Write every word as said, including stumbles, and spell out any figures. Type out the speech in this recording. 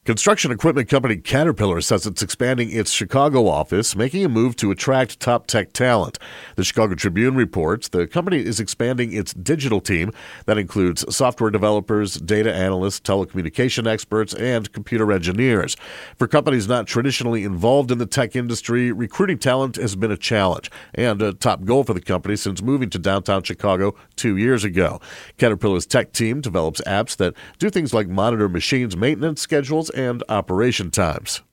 Construction equipment company Caterpillar says it's expanding its Chicago office, making a move to attract top tech talent. The Chicago Tribune reports the company is expanding its digital team that includes software developers, data analysts, telecommunication experts, and computer engineers. For companies not traditionally involved in the tech industry, recruiting talent has been a challenge and a top goal for the company since moving to downtown Chicago two years ago. Caterpillar's tech team develops apps that do things like monitor machines' maintenance schedules and operation times.